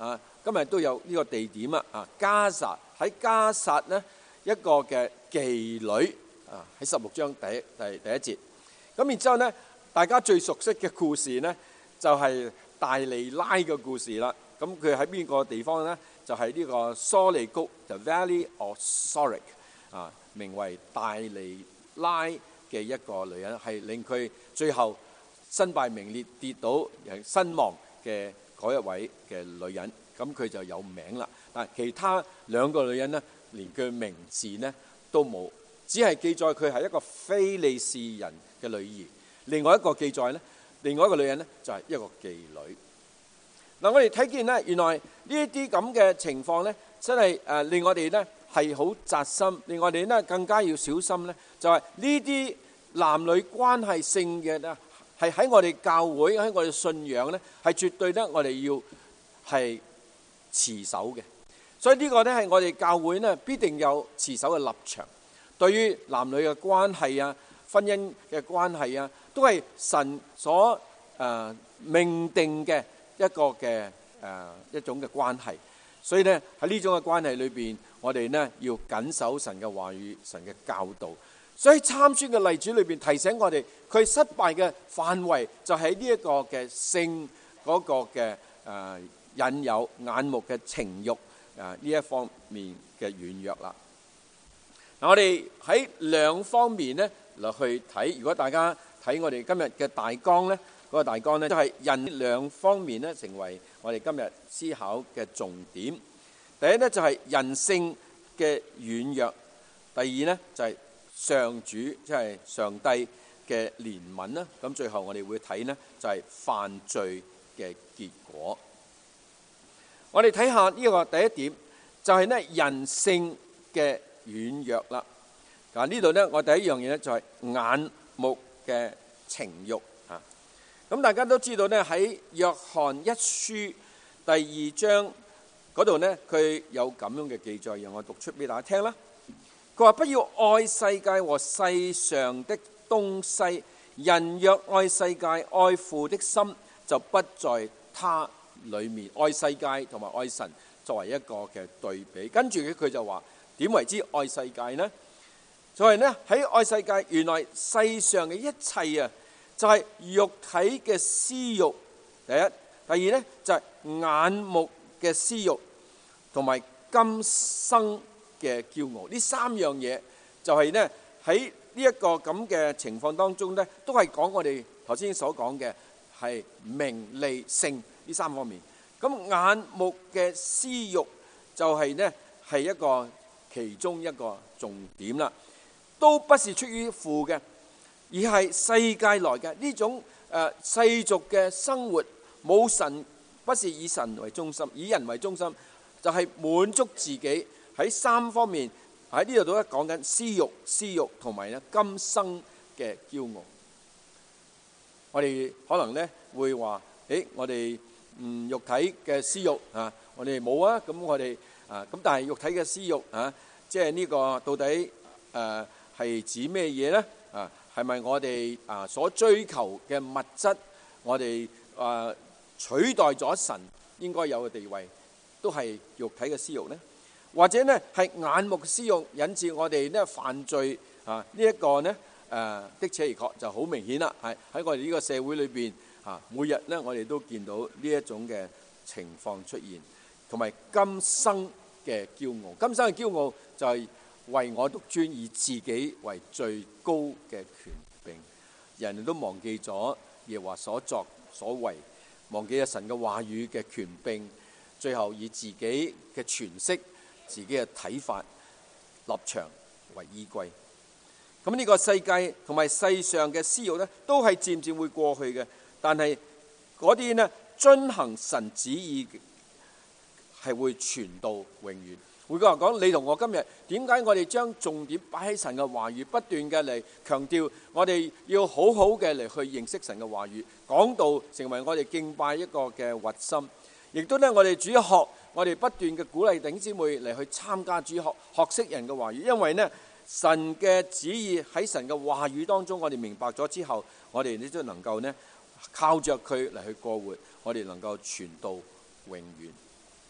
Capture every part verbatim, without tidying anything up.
啊，今日都有呢個地點啊，啊加撒，喺加撒呢一個嘅妓女啊，喺十六章第一第第一節。咁然之後呢，大家最熟悉嘅故事呢，就係大利拉嘅故事啦。咁佢喺邊個地方呢？就係呢個梳利谷 The Valley of Sorek 啊，名為大利拉嘅一個女人，係令佢最後身敗名裂、跌倒身亡嘅嗰一位嘅女人。咁佢就有名啦。但係其他兩個女人呢，連佢名字呢都冇，只係記載佢係一個非利士人嘅女兒。另外一個記載呢，另外一個女人呢，就係一個妓女。嗱，我哋睇見呢，原來呢一啲咁嘅情況呢，真係誒令我哋呢係好扎心，令我哋呢更加要小心呢，就係呢啲男女關係性嘅呢，係喺我哋教會，喺我哋信仰呢，係絕對呢我哋要係持守嘅。所以呢個呢係我哋教會呢必定有持守嘅立場。對於男女嘅關係啊、婚姻嘅關係啊，都係神所誒命定嘅一個嘅誒一種嘅關係。所以呢喺呢種嘅關係裏邊，我哋呢要謹守神嘅話語、神嘅教導。所以參孫嘅例子裏邊提醒我哋，佢失敗嘅範圍就喺呢一個嘅性嗰個嘅誒引誘、眼目嘅情慾啊呢一方面嘅軟弱啦。嗱，我哋喺兩方面呢嚟去睇。如果大家睇我哋今日嘅大綱呢，嗰個大綱呢都係引兩方面呢成為我哋今日思考嘅重點。第一呢就係人性嘅軟弱，第二呢就係上主即係上帝嘅憐憫啦。咁最後我哋會睇呢就係犯罪嘅結果。我哋睇下呢個第一點，就係呢人性嘅軟弱啦。嗱，呢度呢我第一樣嘢呢就係眼目嘅情慾啊。咁大家都知道呢，喺約翰一書第二章嗰度呢，佢有咁樣嘅記載，讓我讀出俾大家聽啦。佢話：不要愛世界和世上的東西，人若愛世界，愛父的心就不在他裏面。愛世界同埋愛神作為一個嘅對比，跟住佢就話點為之愛世界呢？就係呢喺愛世界，原來世上嘅一切啊，就係肉體嘅私慾。第一，第二呢就係眼目嘅私慾，同埋今生嘅驕傲。呢三樣嘢就係呢喺呢一個咁嘅情況當中呢，都係講我哋頭先所講嘅係名利性呢三方面。咁眼目嘅私慾就係呢係一個其中一個重點啦，都不是出於父嘅，而係世界來嘅呢種誒世俗嘅生活，冇神，不是以神為中心，以人為中心，就係滿足自己喺三方面。喺呢度都講緊私慾、私慾同埋咧今生嘅驕傲。我哋可能咧會話：誒，我哋嗯肉體嘅私慾啊，我哋冇啊。咁我哋啊咁，但係肉體嘅私慾啊，即係呢個到底誒係指咩嘢咧？啊，係咪我哋啊所追求嘅物質，我哋啊取代咗神應該有嘅地位，都係肉體嘅私慾咧？或者呢係眼目私慾引致我哋呢犯罪啊？呢一個呢誒的且而確就好明顯啦。係喺我哋呢個社會裏邊啊，每日呢我哋都見到呢一種嘅情況出現，同埋今生嘅驕傲。今生嘅驕傲就係為我獨尊，以自己為最高嘅權柄。人哋都忘記咗耶和華所作所為，忘記咗神嘅話語嘅權柄，最後以自己嘅詮釋、自己嘅睇法、立場為依歸。咁呢個世界同埋世上嘅私慾呢，都係漸漸會過去嘅。但係嗰啲呢，遵行神旨意係會傳到永遠。換句話講，你同我今日點解我哋將重點擺喺神嘅話語，不斷嘅嚟強調我哋要好好嘅嚟去認識神嘅話語，講道成為我哋敬拜一個嘅核心。亦都咧，我哋主學，我哋不斷嘅鼓勵弟兄姊妹嚟去參加主學，學識人嘅話語。因為呢，神嘅旨意喺神嘅話語當中，我哋明白咗之後，我哋呢都能夠呢靠着佢嚟去過活，我哋能夠傳到永遠。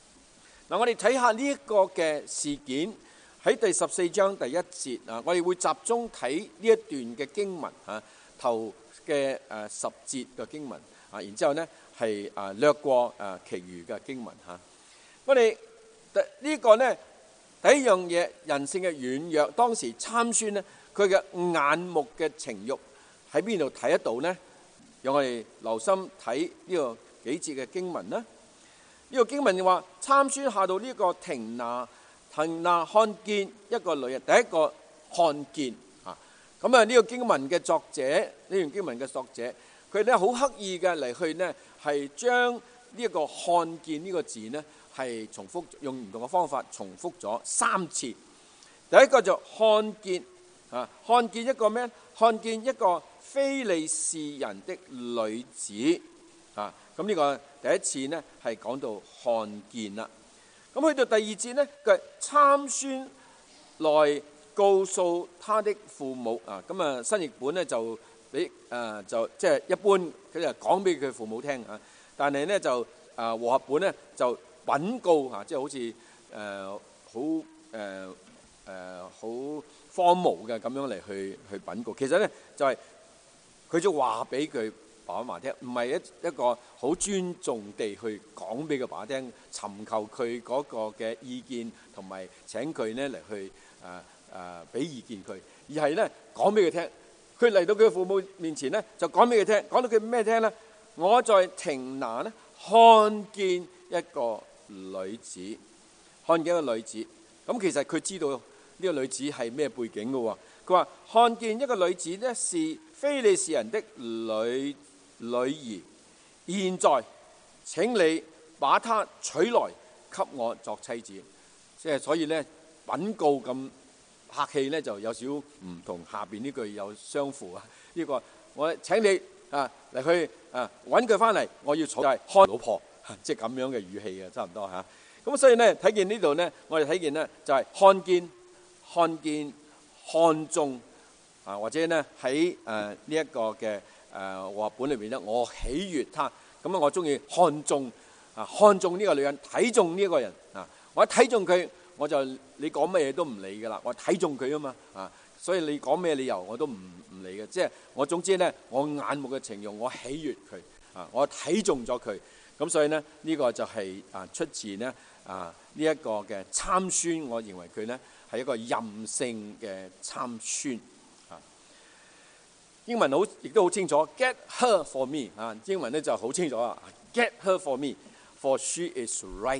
嗱，我哋睇下呢一個嘅事件喺第十四章第一節啊，我哋會集中睇呢一段嘅經文啊，頭嘅誒十節嘅經文啊，然之後呢係啊略過誒其餘嘅經文嚇。我哋呢個呢第一樣嘢，人性嘅軟弱，當時參孫呢，佢嘅眼目嘅情慾喺邊度睇得到呢？讓我哋留心睇呢個幾節嘅經文啦。呢個經文話，參孫下到呢個亭拿，亭拿看見一個女人，第一個看見啊。咁啊，呢個經文嘅作者，呢段經文嘅作者，佢咧好刻意嘅嚟去呢，係將呢一個看見呢個字呢，係重複用唔同嘅方法重複咗三次。第一個就看見啊，看見一個咩？看見一個非利士人的女子啊。咁呢個第一次呢係講到看見啦。咁去到第二節呢，佢參孫來告訴他的父母啊。咁啊新譯本呢就俾誒就即係一般，佢就講俾佢父母聽啊。但係呢就啊和合本呢就稟告啊，即係好似誒好誒誒好荒謬嘅咁樣嚟去去稟告。其實呢就係佢就話俾佢爸爸媽媽聽，唔係一一個好尊重地去講俾佢爸爸聽，尋求佢嗰個嘅意見，同埋請佢呢嚟去誒誒俾意見佢，而係呢講俾佢聽。佢嚟到佢父母面前呢，就講俾佢聽，講到佢咩聽呢？我在亭拿呢看見一個女子，看見一個女子。咁其實佢知道呢個女子係咩背景嘅喎。佢話看見一個女子呢是非利士人的女女兒，現在請你把她娶來給我作妻子。即係所以呢稟告咁客氣呢，就有少唔同下邊呢句有相符啊。呢、這個我請你啊嚟去啊揾佢翻嚟，我要娶係看老婆，即係咁樣嘅語氣啊，差唔多嚇。咁所以呢睇見呢度呢，我哋睇見呢就係、是、看見看見看中啊，或者呢喺誒呢一個嘅誒和合本裏邊呢，我喜悅他，咁啊我中意看中啊，看中呢個女人，睇中呢一個人啊，我一睇中佢，我就你講乜嘢都唔理噶啦，我睇中佢啊嘛啊，所以你講咩理由我都唔唔理嘅，即係我總之呢，我眼目嘅情慾，我喜悅佢啊，我睇中咗佢，咁所以呢，呢、這個就係啊出自呢啊呢一個嘅參孫，我認為佢呢係一個任性嘅參孫啊。英文好亦都好清楚 ，get her for me 啊，英文呢就好清楚啊 ，get her for me，for she is right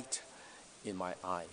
in my eyes。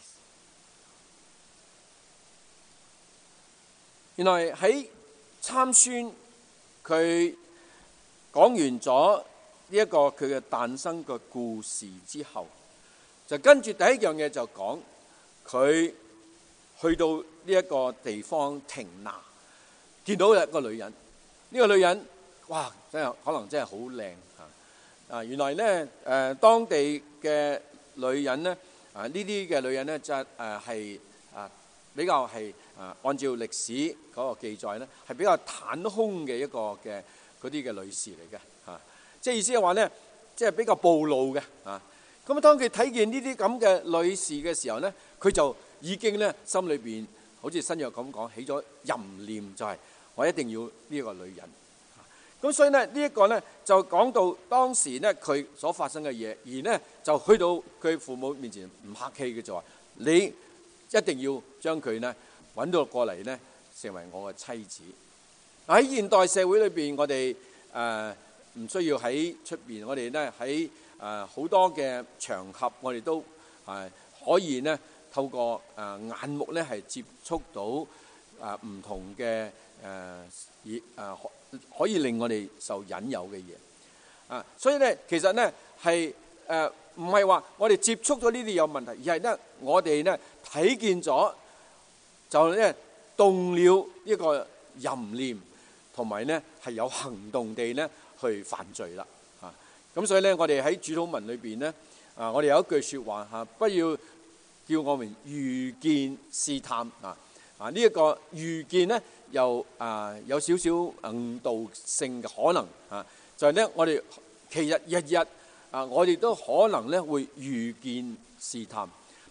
原來喺參孫佢講完咗呢一個佢嘅誕生嘅故事之後，就跟住第一樣嘢就講佢去到呢一個地方亭拿，見到一個女人。呢、這個女人哇，真係可能真係好靚嚇啊！原來咧誒、呃、當地嘅女人咧啊，呢啲嘅女人咧就誒係啊比較係啊按照歷史嗰個記載咧係比較袒胸嘅一個嘅嗰啲嘅女士嚟嘅嚇，即係意思係話咧，即係比較暴露嘅啊。咁啊，當佢睇見呢啲咁嘅女士嘅時候咧，佢就已經咧心裏邊好似新約咁講起咗淫念，就係、是。我一定要呢個女人，咁所以呢，呢、這、一個呢，就講到當時呢，佢所發生嘅嘢，而呢，就去到佢父母面前唔客氣嘅就話：你一定要將佢呢揾到過嚟呢，成為我嘅妻子。喺現代社會裏邊，我哋誒唔需要喺出邊，我哋呢喺誒好多嘅場合，我哋都誒、呃、可以呢透過誒、呃、眼目呢係接觸到誒唔、呃、同嘅。誒而誒可可以令我哋受引誘嘅嘢啊，所以咧其實咧係誒唔係話我哋接觸咗呢啲有問題，而係咧我哋咧睇見咗就咧動了一個淫念，同埋咧係有行動地咧去犯罪啦啊！咁所以咧我哋喺主禱文裏邊咧啊，我哋有一句説話嚇，不要叫我們遇見試探啊啊！呢一個遇見咧。又啊有少少誤導性嘅可能啊，就係咧我哋其實日日啊，我哋都可能咧會遇見試探，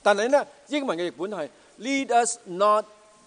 但係咧英文嘅譯本係 Lead us not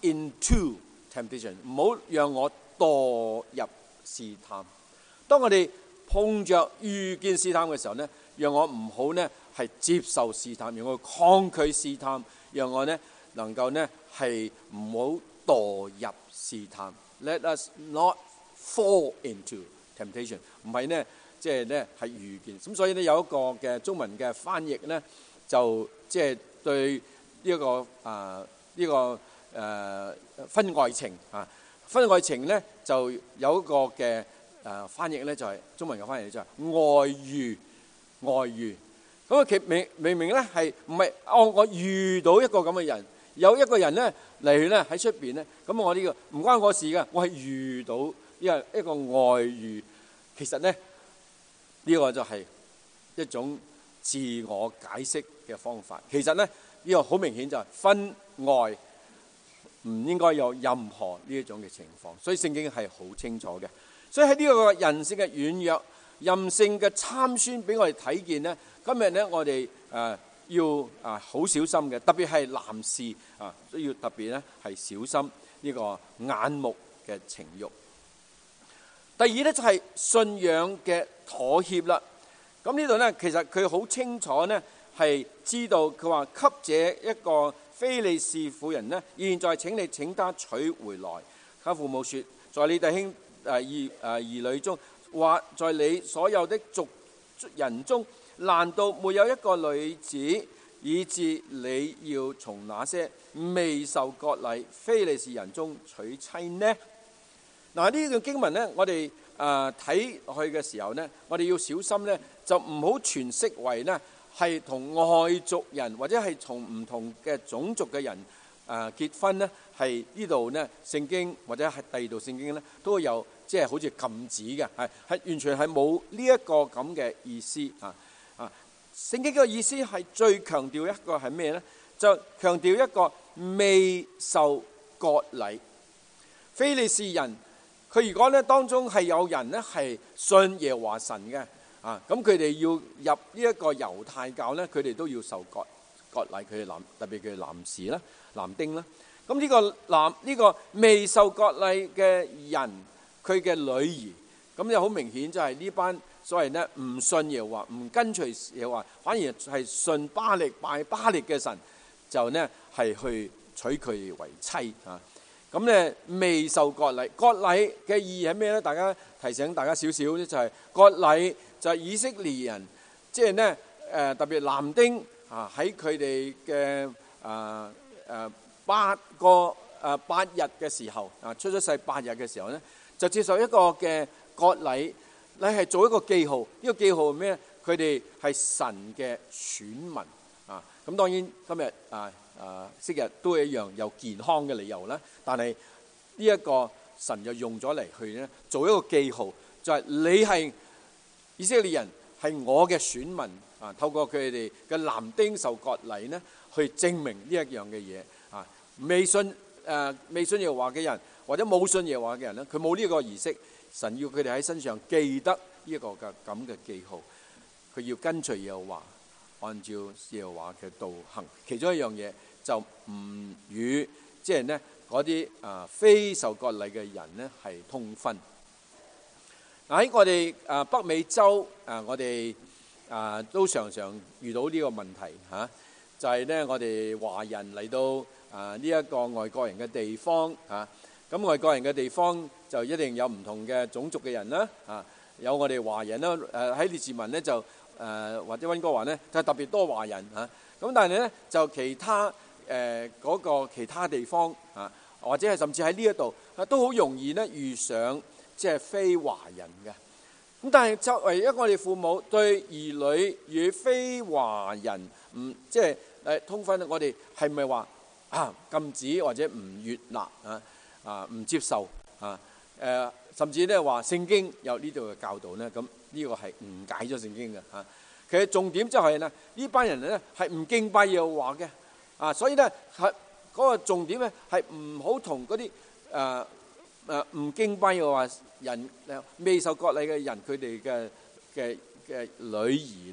into temptation， 唔好讓我墮入試探。當我哋碰着遇見試探嘅時候咧，讓我唔好咧係接受試探，讓我抗拒試探，讓我咧能夠咧係唔好墮入試探。Let us not fall into temptation， 唔係咧即係咧係遇見。咁所以咧有一個嘅中文嘅翻譯咧，就即係對呢一個啊呢個誒婚外情啊，婚外情咧就有一個嘅誒翻譯咧，就係中文嘅翻譯就係外遇，外遇。咁啊，其明明明咧係唔係哦？我遇到一個咁嘅人，有一個人咧嚟咧喺出邊咧，咁我呢個唔關我事噶，我係遇到一個一個外遇。其實咧呢個就係一種自我解釋嘅方法。其實咧呢個好明顯就係婚外唔應該有任何呢一種嘅情況，所以聖經係好清楚嘅。所以喺呢個人性嘅軟弱、任性嘅參孫俾我哋睇見咧，今日咧我哋誒要啊好小心嘅，特別係男士啊，都要特別咧係小心呢個眼目嘅情慾。第二咧就係信仰嘅妥協啦。咁呢度咧其實佢好清楚咧係知道，佢話給這一個非利士婦人呢，現在請你請他取回來。他父母說，在你弟兄誒兒誒兒女中，或在你所有的族人中，難道沒有一個女子，以致你要從那些未受割禮非利士人中娶妻呢？嗱，呢個經文咧，我哋誒睇落去嘅時候咧，我哋要小心咧，就唔好詮釋為咧係同外族人或者係從唔同嘅種族嘅人誒結婚咧，係呢度咧聖經或者係第二度聖經咧都有即係好似禁止嘅，係係完全係冇呢一個咁嘅意思啊啊！聖經嘅意思係最強調一個係咩咧？就強調一個未受割禮非利士人。佢如果咧當中係有人咧係信耶和華神嘅啊，咁佢哋要入呢一個猶太教咧，佢哋都要受割割禮。佢哋男特別佢哋男士啦、男丁啦。咁呢個男呢個未受割禮嘅人，佢嘅女兒，咁就好明顯就係呢班所謂咧唔信耶和華、唔跟隨耶和華，反而係信巴力拜巴力嘅神，就咧係去娶佢為妻啊。咁咧未受割禮，割禮嘅意義係咩咧？大家提醒大家少少咧，就係割禮就係以色列人，即係咧誒特別男丁啊喺佢哋嘅誒誒八個誒八日嘅時候啊，出咗世八日嘅時候咧，就接受一個嘅割禮，你係做一個記號。呢、這個記號係咩咧？佢哋係神嘅選民啊。咁當然今日啊。啊，昔日都一樣有健康嘅理由啦，但係呢一個神就用咗嚟去咧做一個記號，就係、是、你係以色列人，係我嘅選民啊。透過佢哋嘅男丁受割禮咧，去證明呢一樣嘅嘢啊。未信誒、呃、未信耶和華嘅人，或者冇信耶和華嘅人咧，佢冇呢個儀式，神要佢哋喺身上記得呢一個嘅咁嘅記號，佢要跟隨耶和華，按照耶和華嘅道行。其中一樣嘢就唔與即係咧嗰啲啊非受割禮嘅人咧係通婚。喺我哋啊北美洲啊，我哋啊都常常遇到呢個問題嚇，就係咧我哋華人嚟到啊呢一個外國人嘅地方嚇，咁外國人嘅地方就一定有唔同嘅種族嘅人啦啊，有我哋華人啦，誒喺列治文咧就誒或者溫哥華咧就特別多華人嚇，咁但係咧就其他誒嗰個其他地方啊，或者係甚至喺呢一度啊都好容易咧遇上即係非華人嘅。咁但係作為一個我哋父母對兒女與非華人唔即係誒通婚，我哋係咪話啊禁止或者唔悅納啊啊唔接受啊誒，甚至咧話聖經有呢度嘅教導咧？咁呢個係誤解咗聖經嘅嚇。其實重點就係咧呢班人咧係唔敬拜耶和華嘅啊，所以咧係嗰個重點咧係唔好同嗰啲誒誒唔敬拜耶和華人未受割禮嘅人佢哋嘅嘅嘅女兒咧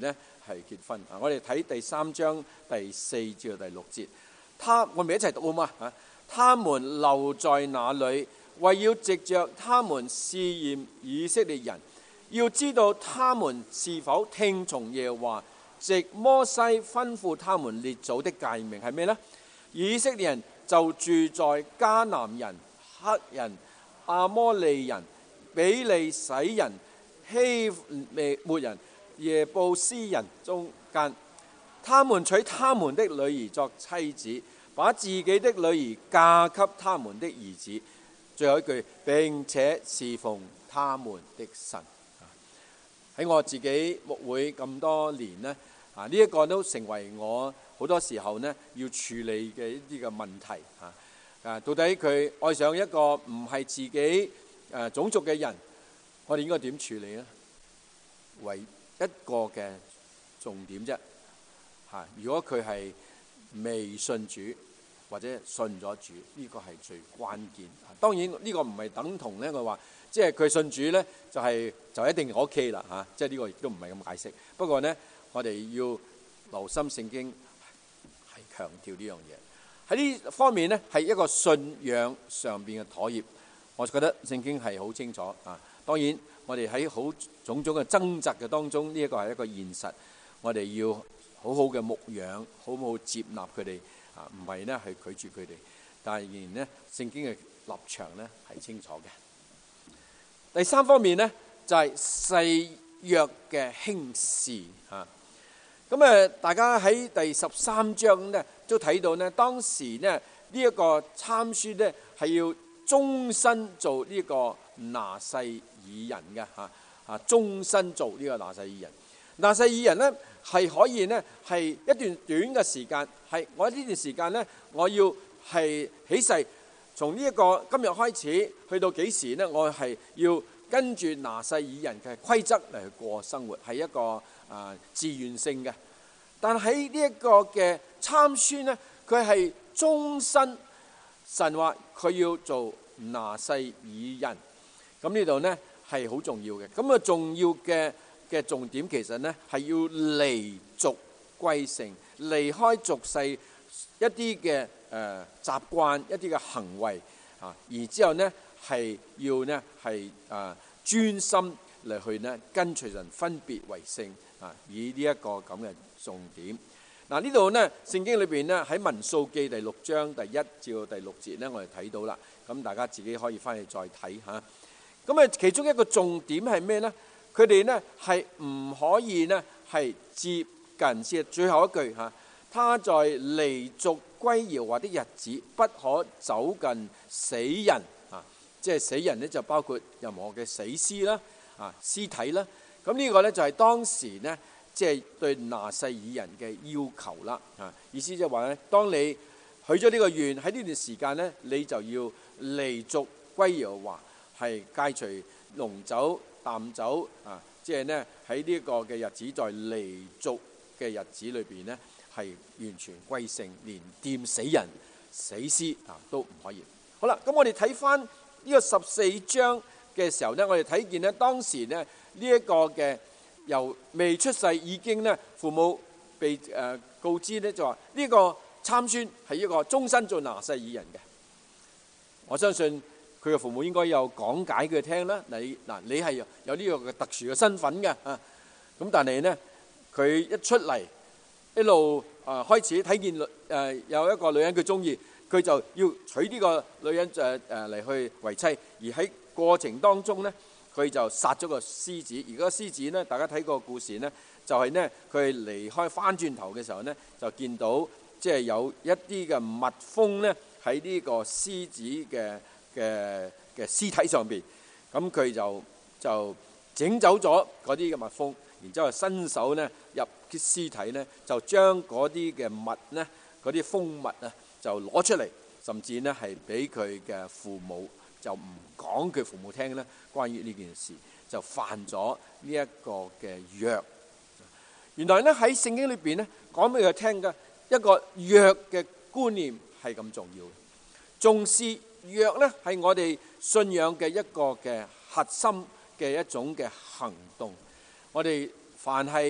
係結婚啊！我哋睇第三章第四至到第六節，他我哋一齊讀好嘛啊！他們留在那裏，為要藉着他們試驗以色列人，要知道他們是否聽從耶和華藉摩西吩咐他們列祖的誡命係咩呢？以色列人就住在迦南人、赫人、亞摩利人、比利洗人、希末人、耶布斯人中間，他們娶他們的女兒作妻子，把自己的女兒嫁給他們的兒子。最後一句，並且侍奉他們的神。喺我自己牧會咁多年呢，啊呢一個都成為我好多時候呢要處理嘅一啲嘅問題啊。啊，到底佢愛上一個唔係自己誒種族嘅人，我哋應該點處理呢？唯一個嘅重點啫嚇，如果佢係未信主或者信咗主，呢個係最關鍵。當然呢個唔係等同咧，我話即係佢信主咧就係就一定 OK 啦嚇，即係呢個亦都唔係咁解釋。不過咧，我哋要留心聖經係強調呢樣嘢喺呢方面咧，係一個信仰上邊嘅妥協。我覺得聖經係好清楚啊。當然我哋喺好種種嘅掙扎嘅當中，呢一個係一個現實，我哋要好好嘅牧養，好好接納佢哋啊，唔係咧係拒絕佢哋，但係仍然咧聖經嘅立場咧係清楚嘅。第三方面咧就係誓約嘅輕視啊。咁誒，大家喺第十三章咧都睇到咧，當時咧呢一個參孫咧係要終身做呢個拿細耳人嘅嚇啊，終身做呢個拿細耳人。拿細耳人咧係可以咧係一段短嘅時間，係我呢段時間咧我要係起誓，從呢一個今日開始去到幾時咧，我係要跟住拿細耳人嘅規則嚟去過生活，係一個啊自願性嘅。但喺呢一個嘅參孫咧，佢係終身，神話佢要做拿細耳人。咁呢度咧係好重要嘅。咁啊重要嘅嘅重點其實咧係要離俗歸聖，離開俗世一啲嘅誒習慣、一啲嘅行為啊，而之後咧係要咧係啊專心嚟去咧跟隨人，分別為聖啊，以呢一個咁嘅重點。嗱呢度咧聖經裏邊咧喺民數記第六章第一至到第六節咧，我哋睇到啦。咁大家自己可以翻去再睇嚇。咁啊，其中一個重點係咩咧？佢哋咧係唔可以咧係接近，先最後一句嚇。他在離俗歸耶和華的日子，不可走近死人啊！即係死人咧，就包括任何嘅死屍啦、啊屍體啦。咁呢個咧就係當時咧，即係對拿細耳人嘅要求啦。啊，意思即係話咧，當你許咗呢個願喺呢段時間咧，你就要離俗歸耶和華，係戒除濃酒淡酒啊！即係咧喺呢個嘅日子，在離俗嘅日子裏邊咧，係完全歸聖，連掂死人死屍啊都唔可以。好啦，咁我哋睇翻呢個十四章嘅時候咧，我哋睇見咧當時咧呢一個嘅由未出世已經咧父母被誒告知咧，就話呢個參孫係一個終身做拿細耳人嘅。我相信佢嘅父母應該有講解佢聽啦。你嗱，你係有呢個嘅特殊嘅身份嘅啊。咁但係咧，佢一出嚟一路啊開始睇見誒有一個女人佢中意，佢就要娶呢個女人誒誒嚟去為妻。而喺過程當中咧，佢就殺咗個獅子。而嗰個獅子咧，大家睇個故事咧，就係咧佢離開翻轉頭嘅時候咧，就見到即係有一啲嘅蜜蜂咧喺呢個獅子嘅嘅嘅屍體上邊，咁佢就就整走咗嗰啲嘅蜜蜂，然之後伸手咧入啲屍體咧，就將嗰啲嘅蜜咧，嗰啲蜂蜜啊，就攞出嚟，甚至咧係俾佢嘅父母，就唔講佢父母聽咧，關於呢件事就犯咗呢一個嘅約。原來咧喺聖經裏邊咧講俾佢聽嘅一個約嘅觀念係咁重要，重視約咧係我哋信仰嘅一個嘅核心嘅一種嘅行動。我哋凡係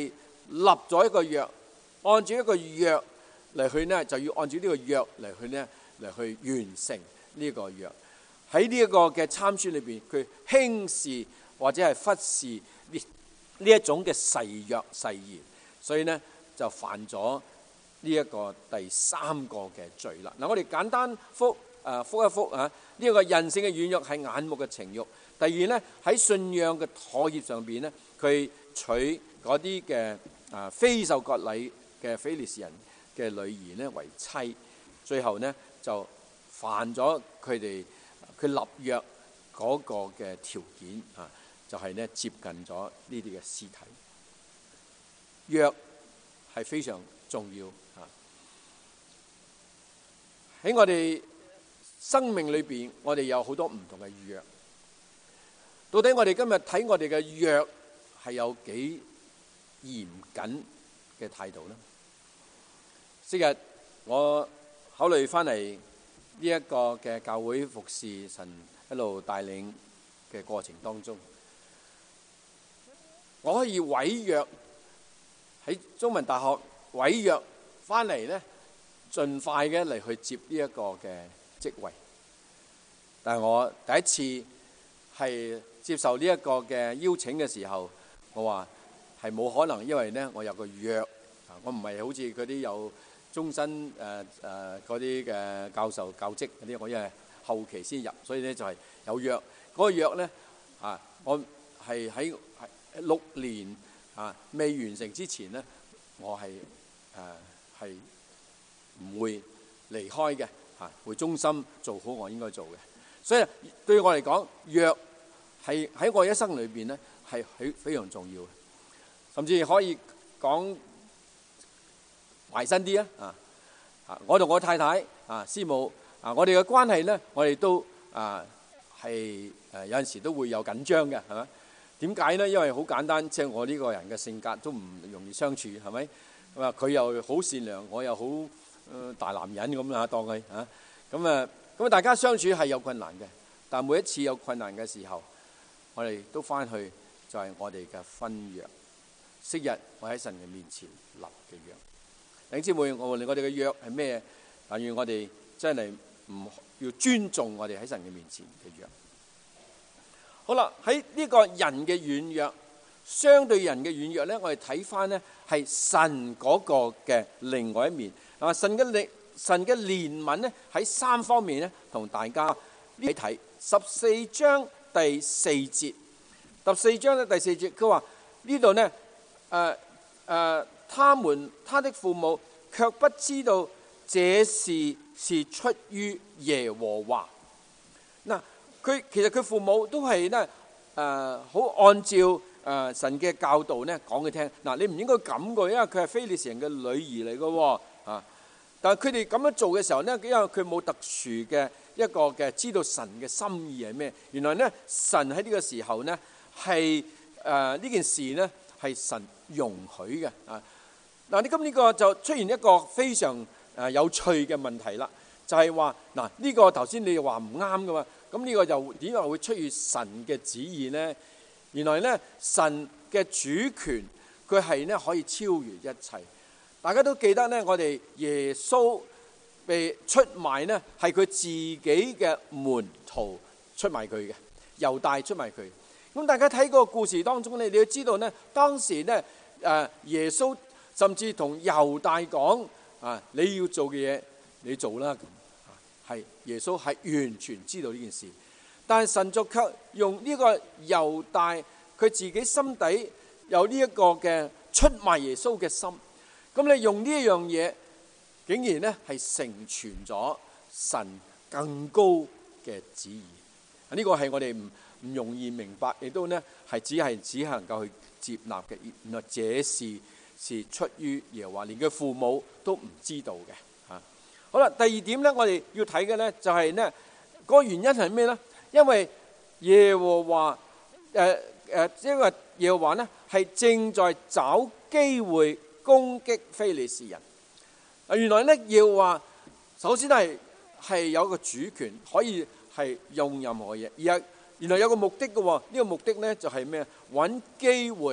立咗一個約，按照一個約嚟去呢，就要按照呢個約嚟去呢，嚟去完成呢個約。喺呢一個嘅參孫裏邊，佢輕視或者係忽視呢呢一種嘅誓約誓言，所以呢就犯咗呢一個第三個嘅罪啦。嗱，我哋簡單復誒復一復啊，呢一個人性嘅軟弱係眼目嘅情慾。第二呢，喺信仰嘅妥協上邊呢，佢娶嗰啲嘅啊非受割禮嘅非利士人嘅女兒呢為妻，最後呢就犯咗佢哋佢立約嗰個嘅條件啊，就係呢接近咗呢啲嘅屍體。約係非常重要啊！喺我哋生命裏邊，我哋有好多唔同嘅約。到底我哋今日睇我哋嘅約係有幾嚴謹嘅態度呢？昔日我考慮翻嚟呢一個嘅教會服侍神一路帶領嘅過程當中，我可以毀約喺中文大學毀約翻嚟呢，盡快嘅嚟去接呢一個嘅職位。但係我第一次係接受呢一個嘅邀請嘅時候，我話係冇可能，因為呢我有個約，我唔係好似嗰啲有終身誒誒嗰啲嘅教授教職嗰啲，我因為後期先入，所以呢就係有約。嗰個約呢啊，我係喺六年啊未完成之前呢，我係誒係唔會離開嘅嚇，會忠心做好我應該做嘅。所以對我嚟講，約係喺我一生裏邊呢係係非常重要嘅，甚至可以講埋身啲啊！啊，我同我太太啊師母啊，我哋嘅關係呢，我哋都啊係誒有陣時都會有緊張嘅，係咪？點解呢？因為好簡單，即係我呢個人嘅性格都唔容易相處，係咪？咁啊，佢又好善良，我又好誒大男人咁啊，當佢嚇咁啊，咁啊，大家相處係有困難嘅。但係每一次有困難嘅時候，我哋都翻去就係我哋嘅婚約。昔日我喺神嘅面前立嘅約。弟兄姊妹，我哋我哋嘅約係咩？但願我哋真係唔要尊重我哋喺神嘅面前嘅約。好啦，喺呢個人嘅軟弱，相對人嘅軟弱咧，我哋睇翻咧係神嗰個嘅另外一面。嗱，神嘅憐神嘅憐憫咧喺三方面咧，同大家睇睇。十四章第四節，十四章咧第四節，佢話呢度呢，誒、呃、誒、呃，他們他的父母卻不知道這事是出於耶和華。嗱，佢其實佢父母都係呢誒好按照誒、呃、神嘅教導呢講佢聽。嗱，你唔應該咁嘅，因為佢係非利士人嘅女兒嚟嘅喎啊！但係佢哋咁樣做嘅時候呢，因為佢冇特殊嘅一個嘅知道神嘅心意係咩？原來呢，神喺呢個時候呢係誒呢件事呢係神容許嘅啊！嗱，你今呢個就出現一個非常誒有趣嘅問題啦，就係話嗱呢個頭先你話唔啱㗎嘛，咁呢個就點解會出於神嘅旨意呢？原來呢，神嘅主權佢係呢可以超越一切。大家都記得呢，我哋耶穌被出賣呢，係佢自己嘅門徒出賣佢嘅，猶大出賣佢。咁大家睇個故事當中呢，你要知道呢，當時呢，誒耶穌甚至同猶大講啊，你要做嘅嘢你做啦。咁係耶穌係完全知道呢件事，但係神就卻用呢個猶大佢自己心底有呢一個嘅出賣耶穌嘅心。咁你用呢一樣嘢，竟然咧係成全咗神更高嘅旨意。呢、這個係我哋唔唔容易明白，亦都呢係只係只能夠去接納嘅。原來這事是出於耶和華，連佢父母都唔知道嘅。吓，好啦，第二點咧，我哋要睇嘅咧就係呢嗰個原因係咩咧？因為耶和華誒誒，因為耶和華呢係正在找機會攻擊非利士人。啊，原來咧要話，首先係係有個主權，可以係用任何嘢，而係原來有個目的嘅。呢個目的咧就係咩？揾機會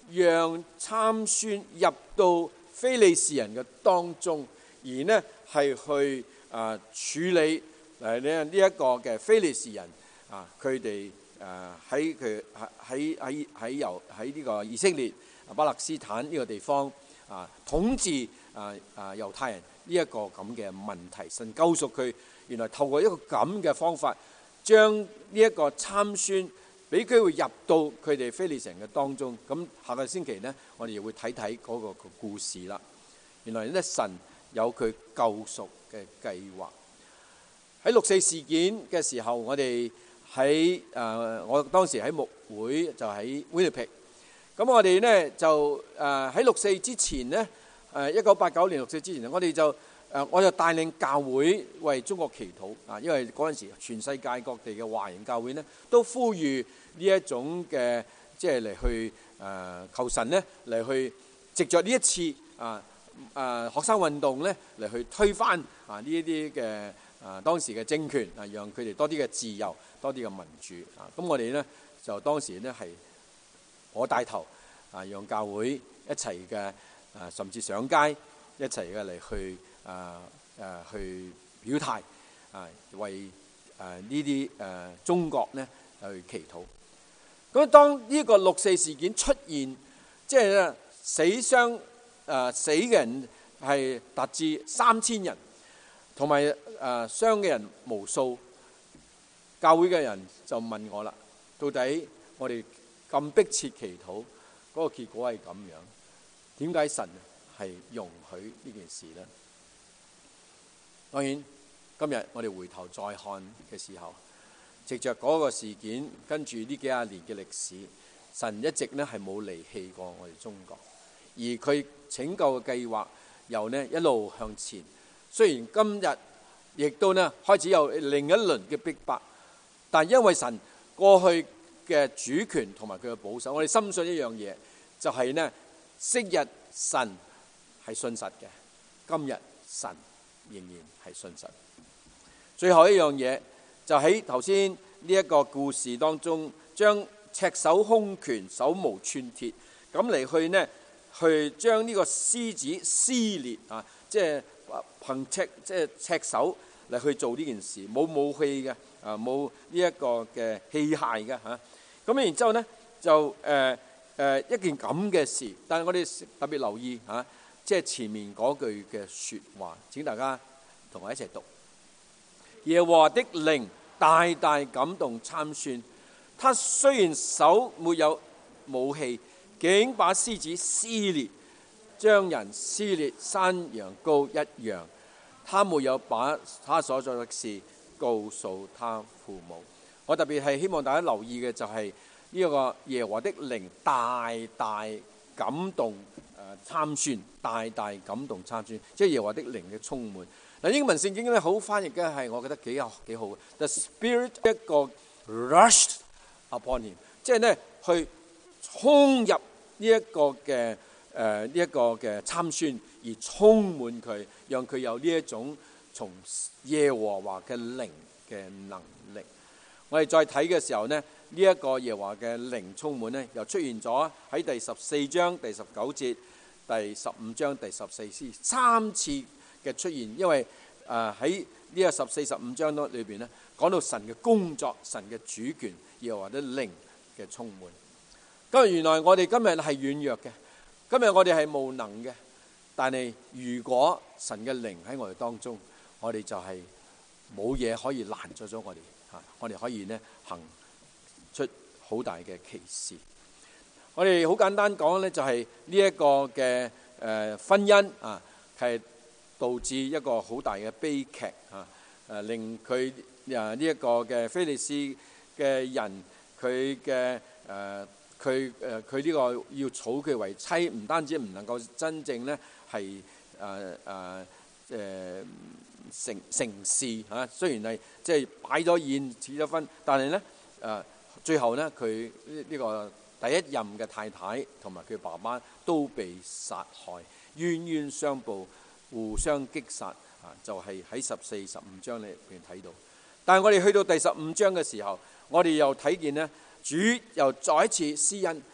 讓參孫入到非利士人嘅當中，而呢係去啊處理誒呢呢一個嘅非利士人啊，佢哋誒喺佢喺喺喺由喺呢個以色列巴勒斯坦呢個地方啊統治啊啊猶太人呢一個咁嘅問題，神救贖佢，原來透過一個咁嘅方法，將呢一個參孫俾機會入到佢哋非利士人嘅當中。咁下個星期呢，我哋又會睇睇嗰個故事啦。原來咧，神有佢救贖嘅計劃。喺六四事件嘅時候，我哋喺誒，我當時喺牧會就喺 Winnipeg。咁我哋呢，就誒喺六四之前呢，誒一九八九年六四之前，我哋就誒我就帶領教會為中國祈禱啊，因為嗰陣時全世界各地嘅華人教會呢，都呼籲呢一種嘅即係嚟去誒求神呢嚟去藉着呢一次啊。誒學生運動咧嚟去推翻啊呢一啲嘅啊當時嘅政權啊，讓佢哋多啲嘅自由，多啲嘅民主啊。咁我哋咧就當時咧係我帶頭啊，讓教會一齊嘅啊，甚至上街一齊嘅嚟去啊啊去表態啊，為誒呢啲誒中國咧去祈禱。咁當呢個六四事件出現，即係咧死傷。誒、呃、死嘅人係達至三千人，同埋誒傷嘅人無數。教會嘅人就問我啦：到底我哋咁迫切祈禱，嗰、那個結果係咁樣，點解神係容許呢件事呢？當然，今日我哋回頭再看嘅時候，藉着嗰個事件，跟住呢幾廿年嘅歷史，神一直呢係冇離棄過我哋中國。而佢拯救嘅計劃又呢一路向前，雖然今日亦都呢開始有另一輪嘅逼迫，但因為神過去嘅主權同埋佢嘅保守，我哋深信一樣嘢，就係呢昔日神係信實嘅，今日神仍然係信實。最後一樣嘢就喺頭先呢一個故事當中，將赤手空拳手無寸鐵咁嚟去呢。去將呢個獅子撕裂啊！即係憑赤即係赤手嚟去做呢件事，冇武器嘅啊，冇呢一個嘅器械嘅嚇。咁、啊、然之後呢，就誒誒、呃呃、一件咁嘅事，但係我哋特別留意嚇、啊，即係前面嗰句嘅説話。請大家同我一齊讀：耶和華的靈大大感動參孫，他雖然手沒有武器，竟把獅子撕裂，將人撕裂山羊羔一樣。他沒有把他所做的事告訴他父母。我特別係希望大家留意嘅就係呢個耶和華的靈大大感動誒參孫，大大感動參孫，即係耶和華的靈嘅充滿。嗱，英文聖經咧好翻譯嘅係，我覺得幾有幾好嘅。The Spirit 一個 rushed upon him， 即係咧去衝入呢一個嘅誒呢一個嘅參孫，而充滿佢，讓佢有呢一種從耶和華嘅靈嘅能力。我哋再睇嘅時候呢，呢、這、一個耶和華嘅靈充滿呢，又出現咗喺第十四章第十九節、第十五章第十四節三次嘅出現。因為誒喺呢個十四、十五章裏邊呢，講到神嘅工作、神嘅主權，耶和華的靈嘅充滿。咁原來我哋今日係軟弱嘅，今日我哋係無能嘅。但係如果神嘅靈喺我哋當中，我哋就係冇嘢可以攔阻咗我哋嚇，我哋可以呢行出好大嘅奇事。我哋好簡單講呢，就係呢一個嘅誒婚姻啊，係導致一個好大嘅悲劇啊！誒令佢啊呢一個嘅非利士嘅人，佢嘅誒。佢誒佢呢個要娶佢為妻，唔單止唔能夠真正咧係誒誒誒成成事嚇，雖然係即係擺咗宴結咗婚，但係咧誒最後咧佢呢呢個第一任嘅太太同埋佢爸爸都被殺害，冤冤相報，互相擊殺啊！就係喺十四、十五章裏邊睇到。但係我哋去到第十五章嘅時候，我哋又睇見咧。主又再一次施恩，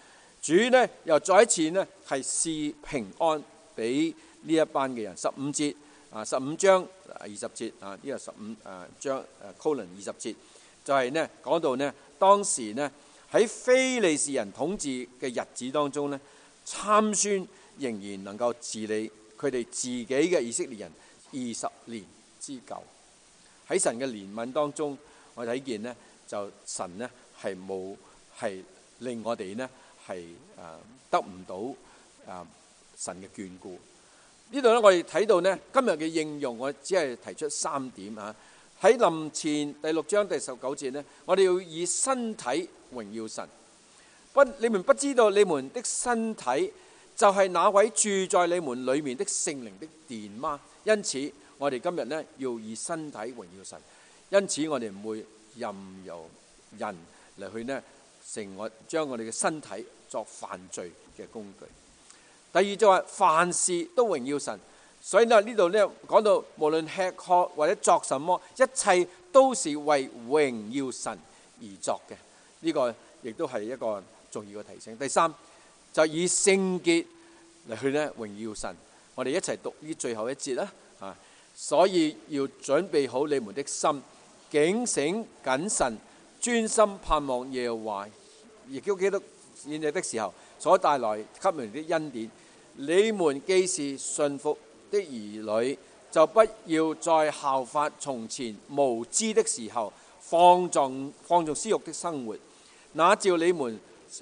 主呢又再一次呢係賜平安俾呢一班嘅人。十五節啊，十五章二十節啊，呢個十五啊章誒 colon 二十節就係呢講到呢當時呢喺非利士人統治嘅日子當中呢，參孫仍然能夠治理佢哋自己嘅以色列人二十年之久。喺神嘅憐憫當中，我睇見呢就神呢係冇係令我哋呢係誒得唔到誒神嘅眷顧。呢度咧我哋睇到呢今日嘅應用，我只係提出三點啊。喺林前第六章第十九節呢，我哋要以身體榮耀神。不，你們不知道你們的身體就係那位住在你們裏面的聖靈的殿嗎？因此我哋今日呢要以身體榮耀神。因此我哋唔會任由人嚟去呢成我將我哋嘅身體作犯罪嘅工具。第二就係凡事都榮耀神。所以呢呢度呢講到無論吃喝或者作什麼，一切都是為榮耀神而作嘅。呢個亦都係一個重要嘅提醒。第三就以聖潔嚟去呢榮耀神。我哋一齊讀呢最後一節啦。啊，所以要準備好你們的心，警醒謹慎，專心盼望耶和華耶穌基督顯現的時候所帶來給你們的恩典。你們既是順服的兒女，就不要再效法從前無知的時候放縱放縱私欲的生活。那照你們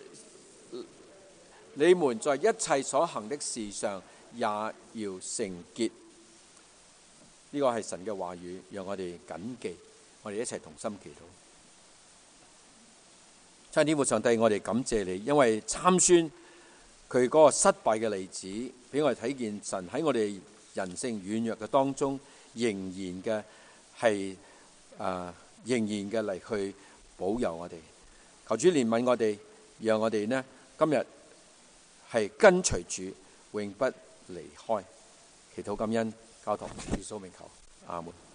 你們在一切所行的事上也要聖潔。呢個係神嘅話語，讓我哋謹記。我哋一齊同心祈禱。親天父上帝，我哋感謝你，因為參孫佢嗰個失敗嘅例子，俾我哋睇見神喺我哋人性軟弱嘅當中，仍然嘅係啊，仍然嘅嚟去保佑我哋。求主憐憫我哋，讓我哋呢今日係跟隨主，永不離開。祈禱感恩，交託主耶穌名求，阿門。